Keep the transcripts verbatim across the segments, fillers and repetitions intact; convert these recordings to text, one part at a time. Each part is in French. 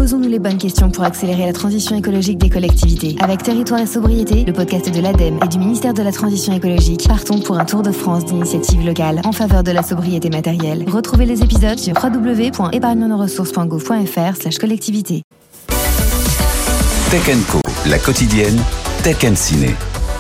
Posons-nous les bonnes questions pour accélérer la transition écologique des collectivités. Avec Territoire et Sobriété, le podcast de l'ADEME et du ministère de la Transition écologique, partons pour un tour de France d'initiatives locales en faveur de la sobriété matérielle. Retrouvez les épisodes sur w w w point épargne nos ressources point gouv point f r slash collectivité. Tech and Co, la quotidienne Tech and Ciné.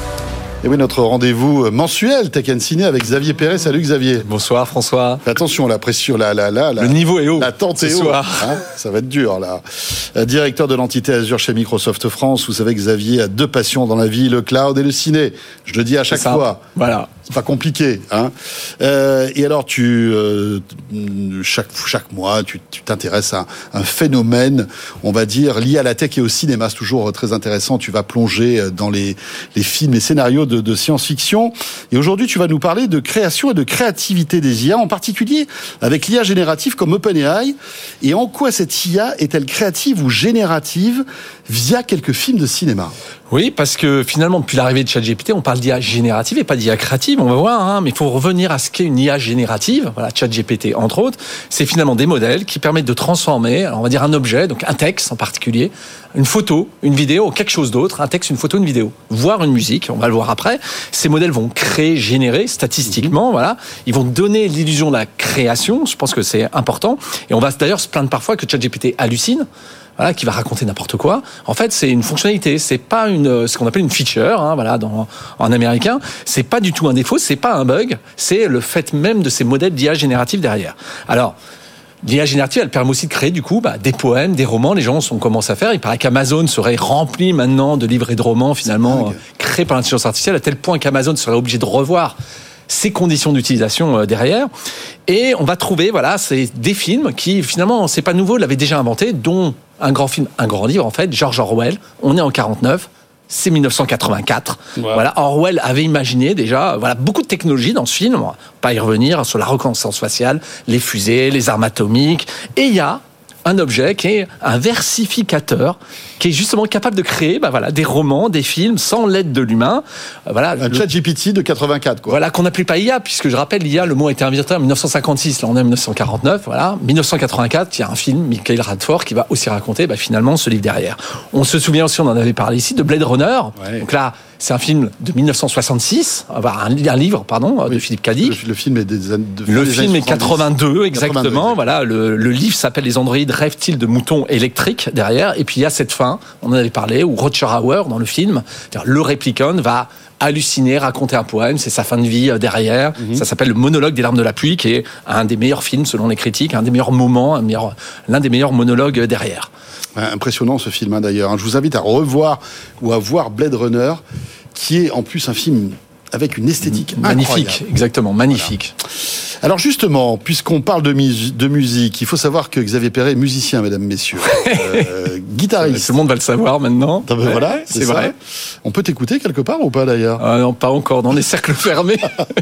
Et oui, notre rendez-vous mensuel Tech and Ciné avec Xavier Perret. Salut Xavier. Bonsoir François. Attention, la pression, là, là, là, le niveau est haut. La tente est haut. Hein, ça va être dur là. Directeur de l'entité Azure chez Microsoft France. Vous savez que Xavier a deux passions dans la vie, le cloud et le ciné. Je le dis à chaque fois. Voilà. C'est pas compliqué, hein. Euh, et alors, tu euh, chaque chaque mois, tu, tu t'intéresses à un phénomène, on va dire, lié à la tech et au cinéma. C'est toujours très intéressant. Tu vas plonger dans les les films et scénarios de, de science-fiction. Et aujourd'hui, tu vas nous parler de création et de créativité des I A, en particulier avec l'I A générative comme OpenAI. Et en quoi cette I A est-elle créative ou générative via quelques films de cinéma? Oui, parce que finalement, depuis l'arrivée de ChatGPT, on parle d'I A générative et pas d'I A créative, on va voir, hein, mais il faut revenir à ce qu'est une I A générative. Voilà, ChatGPT, entre autres, c'est finalement des modèles qui permettent de transformer, alors on va dire un objet, donc un texte en particulier, une photo, une vidéo, quelque chose d'autre, un texte, une photo, une vidéo, voire une musique, on va le voir après. Ces modèles vont créer, générer, statistiquement, mmh. voilà, ils vont donner l'illusion de la création, je pense que c'est important, et on va d'ailleurs se plaindre parfois que ChatGPT hallucine. Voilà, qui va raconter n'importe quoi. En fait, c'est une fonctionnalité, c'est pas une, ce qu'on appelle une feature, hein, voilà, dans, en américain. C'est pas du tout un défaut, c'est pas un bug, c'est le fait même de ces modèles d'I A générative derrière. Alors, l'I A générative, elle permet aussi de créer, du coup, bah, des poèmes, des romans. Les gens ont commencé à faire. Il paraît qu'Amazon serait rempli maintenant de livres et de romans, finalement, euh, créés par l'intelligence artificielle, à tel point qu'Amazon serait obligé de revoir ces conditions d'utilisation euh, derrière. Et on va trouver, voilà, c'est des films qui, finalement, c'est pas nouveau, l'avaient déjà inventé, dont un grand film, un grand livre, en fait, George Orwell. On est en quarante-neuf, c'est dix-neuf cent quatre-vingt-quatre. Wow. Voilà, Orwell avait imaginé déjà, voilà, beaucoup de technologies dans ce film. On va pas y revenir, sur la reconnaissance faciale, les fusées, les armes atomiques. Et il y a un objet qui est un versificateur, qui est justement capable de créer, bah voilà, des romans, des films sans l'aide de l'humain. Voilà, un le... ChatGPT de quatre-vingt-quatre, quoi. Voilà, qu'on n'appelait pas I A, puisque je rappelle, l'I A, le mot a été inventé en dix-neuf cent cinquante-six, là on est en dix-neuf cent quarante-neuf, voilà. dix-neuf cent quatre-vingt-quatre, il y a un film, Michael Radford, qui va aussi raconter, bah, finalement, ce livre derrière. On se souvient aussi, on en avait parlé ici, de Blade Runner. Ouais. Donc là, c'est un film de dix-neuf cent soixante-six, un, un livre, pardon, oui, de Philippe K. Dick. Le, le film est des années de, Le des film années est quatre-vingt-deux, exactement. quatre-vingt-deux, voilà. Le, le livre s'appelle Les androïdes rêvent-ils de moutons électriques derrière. Et puis il y a cette fin, on en avait parlé, où Roger Hauer, dans le film, le réplicant, va halluciner, raconter un poème, c'est sa fin de vie derrière. Mm-hmm. Ça s'appelle Le monologue des larmes de la pluie, qui est un des meilleurs films selon les critiques, un des meilleurs moments, un meilleur, l'un des meilleurs monologues derrière. Impressionnant ce film, hein, d'ailleurs. Je vous invite à revoir ou à voir Blade Runner, qui est en plus un film avec une esthétique magnifique, incroyable. Exactement, magnifique. Voilà. Alors justement, puisqu'on parle de, mus- de musique, il faut savoir que Xavier Perret est musicien, mesdames, messieurs, euh, guitariste. Tout le monde va le savoir maintenant. Ah ben ouais, voilà, c'est, c'est vrai. On peut t'écouter quelque part ou pas d'ailleurs? euh, Non, pas encore, dans des cercles fermés.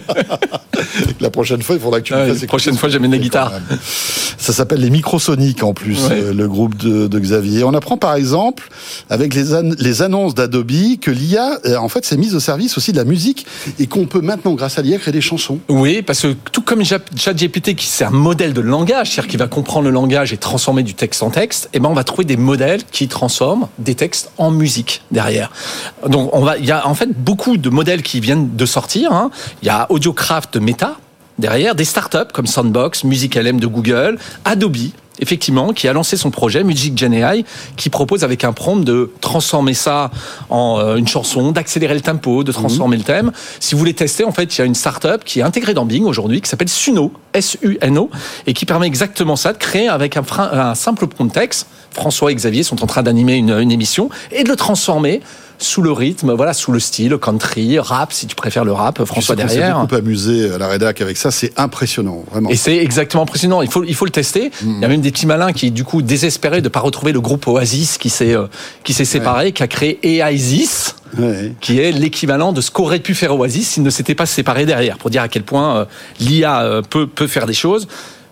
La prochaine fois, il faudra que tu ouais, me fasses écouter. La prochaine fois, j'amène la guitare. Ça s'appelle les Microsonics en plus, ouais. euh, le groupe de, de Xavier. On apprend par exemple, avec les, an- les annonces d'Adobe, que l'I A, euh, en fait, s'est mise au service aussi de la musique et qu'on peut maintenant, grâce à l'I A, créer des chansons. Oui, parce que tout comme ChatGPT, qui c'est un modèle de langage, c'est-à-dire qui va comprendre le langage et transformer du texte en texte, et ben on va trouver des modèles qui transforment des textes en musique derrière. Donc on va, il y a en fait beaucoup de modèles qui viennent de sortir. Hein. Il y a Audiocraft de Meta derrière, des startups comme Soundbox, Music L M de Google, Adobe, effectivement, qui a lancé son projet Music Gen A I, qui propose avec un prompt de transformer ça en euh, une chanson, d'accélérer le tempo, de transformer mmh. le thème. Si vous voulez tester, en fait, il y a une start-up qui est intégrée dans Bing aujourd'hui, qui s'appelle Suno, S U N O, et qui permet exactement ça, de créer avec un, un simple prompt texte. François et Xavier sont en train d'animer une, une émission, et de le transformer sous le rythme, voilà, sous le style, country, rap, si tu préfères le rap, François tu sais derrière. On s'est beaucoup amusé à la rédac avec ça, c'est impressionnant, vraiment. Et c'est exactement impressionnant, il faut, il faut le tester. Mmh. Il y a même des petits malins qui, du coup, désespéraient de ne pas retrouver le groupe Oasis qui s'est, euh, qui s'est séparé, ouais. qui a créé Oasis, ouais. qui est l'équivalent de ce qu'aurait pu faire Oasis s'il ne s'était pas séparé derrière, pour dire à quel point euh, l'I A euh, peut, peut faire des choses.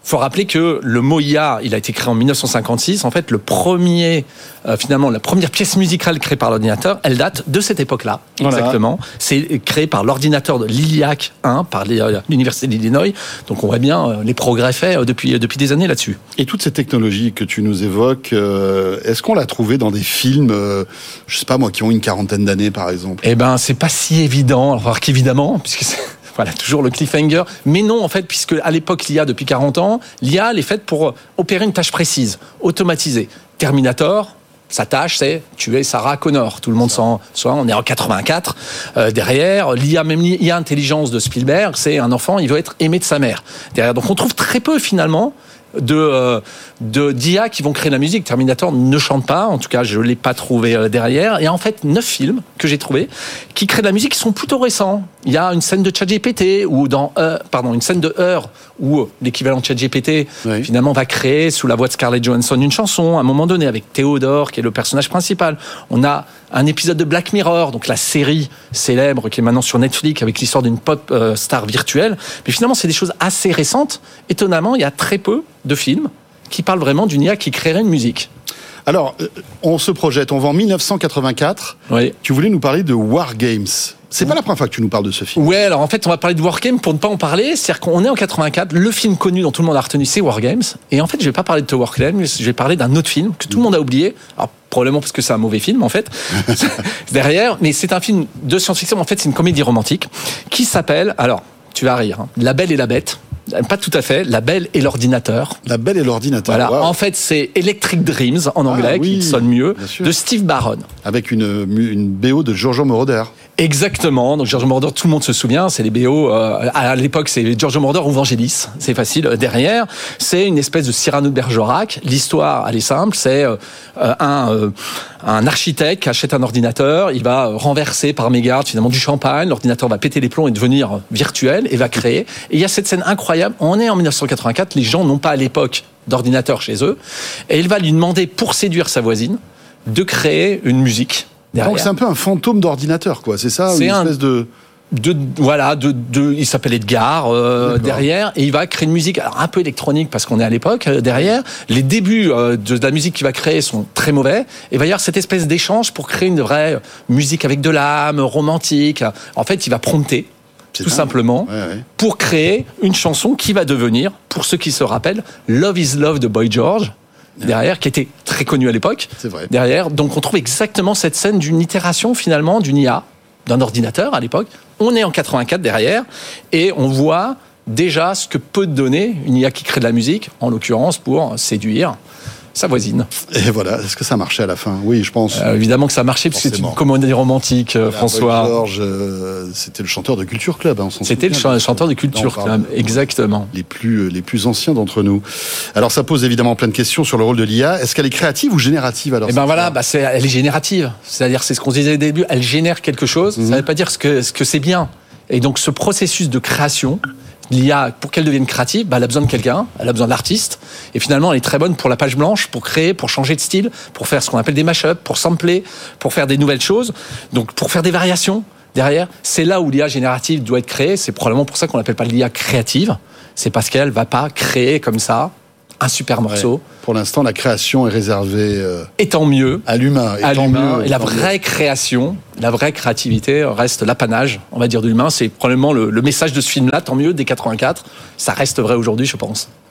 faut rappeler que le mot I A, il a été créé en dix-neuf cent cinquante-six. En fait, le premier, euh, finalement, la première pièce musicale créée par l'ordinateur, elle date de cette époque-là. Voilà. Exactement. C'est créé par l'ordinateur de l'ILIAC un, par l'Université d'Illinois. Donc, on voit bien euh, les progrès faits euh, depuis, euh, depuis des années là-dessus. Et toute cette technologie que tu nous évoques, euh, est-ce qu'on l'a trouvée dans des films, euh, je sais pas moi, qui ont une quarantaine d'années, par exemple? Eh ben, c'est pas si évident. Alors qu'évidemment, puisque c'est... Voilà, toujours le cliffhanger. Mais non, en fait, puisque à l'époque, l'I A, depuis quarante ans, l'I A, elle est faite pour opérer une tâche précise, automatisée. Terminator, sa tâche, c'est tuer Sarah Connor. Tout le monde s'en soit. On est en quatre-vingt-quatre. Euh, derrière, l'I A, même l'I A intelligence de Spielberg, c'est un enfant, il veut être aimé de sa mère. Derrière, donc on trouve très peu, finalement, de, euh, de d'I A qui vont créer la musique. Terminator ne chante pas, en tout cas je l'ai pas trouvé euh, derrière. Et en fait neuf films que j'ai trouvés qui créent de la musique qui sont plutôt récents. Il y a une scène de ChatGPT ou dans euh, pardon une scène de Her où l'équivalent de ChatGPT oui. finalement va créer sous la voix de Scarlett Johansson une chanson à un moment donné avec Théodore qui est le personnage principal. On a un épisode de Black Mirror, donc la série célèbre qui est maintenant sur Netflix avec l'histoire d'une pop euh, star virtuelle. Mais finalement c'est des choses assez récentes. Étonnamment, il y a très peu de films qui parlent vraiment d'une I A qui créerait une musique. Alors, on se projette, on va en dix-neuf cent quatre-vingt-quatre. Oui. Tu voulais nous parler de War Games. C'est pas la première fois que tu nous parles de ce film. Ouais, alors en fait, on va parler de War Games pour ne pas en parler. C'est-à-dire qu'on est en quatre-vingt-quatre, le film connu dont tout le monde a retenu, c'est War Games. Et en fait, je vais pas parler de War Games, je vais parler d'un autre film que tout le monde a oublié. Alors, probablement parce que c'est un mauvais film, en fait. Derrière, mais c'est un film de science-fiction. En fait, c'est une comédie romantique qui s'appelle, alors, tu vas rire, hein, La Belle et la Bête. Pas tout à fait, La Belle et l'ordinateur. La Belle et l'ordinateur. Voilà. Wow. En fait, c'est Electric Dreams en anglais, ah, oui, qui sonne mieux, de Steve Barron. Avec une, une B O de Giorgio Moroder. Exactement. Donc Giorgio Moroder, tout le monde se souvient, c'est les B O. Euh, à l'époque, c'est Giorgio Moroder ou Vangelis. C'est facile. Derrière, c'est une espèce de Cyrano de Bergerac. L'histoire, elle est simple. C'est euh, un euh, un architecte qui achète un ordinateur. Il va renverser par mégarde finalement du champagne. L'ordinateur va péter les plombs et devenir virtuel et va créer. Et il y a cette scène incroyable. On est en dix-neuf cent quatre-vingt-quatre. Les gens n'ont pas à l'époque d'ordinateur chez eux. Et il va lui demander, pour séduire sa voisine, de créer une musique. Derrière. Donc c'est un peu un fantôme d'ordinateur, quoi. C'est ça, c'est une un... espèce de... De, voilà, de, de, il s'appelle Edgar euh, derrière, et il va créer une musique alors un peu électronique parce qu'on est à l'époque euh, derrière. Les débuts euh, de, de la musique qu'il va créer sont très mauvais, et il va y avoir cette espèce d'échange pour créer une vraie musique avec de l'âme, romantique. En fait, il va prompter, c'est tout dingue. Simplement, ouais, ouais. pour créer une chanson qui va devenir, pour ceux qui se rappellent, Love is Love de Boy George. Derrière, qui était très connu à l'époque. C'est vrai. Derrière, donc on trouve exactement cette scène d'une itération finalement d'une I A, d'un ordinateur à l'époque. On est en quatre-vingt-quatre derrière et on voit déjà ce que peut donner une I A qui crée de la musique, en l'occurrence pour séduire sa voisine. Et voilà, est-ce que ça marchait à la fin? Oui, je pense. Euh, évidemment que ça marchait, parce que c'est une comédie romantique, euh, François. George, euh, c'était le chanteur de Culture Club. Hein, on c'était souvient, le ch- chanteur de Culture Club, exactement. Les plus, les plus anciens d'entre nous. Alors ça pose évidemment plein de questions sur le rôle de l'I A. Est-ce qu'elle est créative ou générative alors? Eh ben voilà, bah c'est, elle est générative. C'est-à-dire, c'est ce qu'on disait au début, elle génère quelque chose, mm-hmm. ça ne veut pas dire ce que, ce que c'est bien. Et donc ce processus de création, l'I A, pour qu'elle devienne créative, bah, elle a besoin de quelqu'un, elle a besoin d'artistes. Et finalement, elle est très bonne pour la page blanche, pour créer, pour changer de style, pour faire ce qu'on appelle des mash-ups, pour sampler, pour faire des nouvelles choses. Donc, pour faire des variations derrière. C'est là où l'I A générative doit être créée. C'est probablement pour ça qu'on l'appelle pas l'I A créative. C'est parce qu'elle va pas créer comme ça un super morceau. Ouais. Pour l'instant, la création est réservée euh, et tant mieux, à l'humain. Et, à tant l'humain. Mieux, et la vraie mieux. création, la vraie créativité reste l'apanage, on va dire, de l'humain. C'est probablement le, le message de ce film-là, tant mieux, dès quatre-vingt-quatre. Ça reste vrai aujourd'hui, je pense.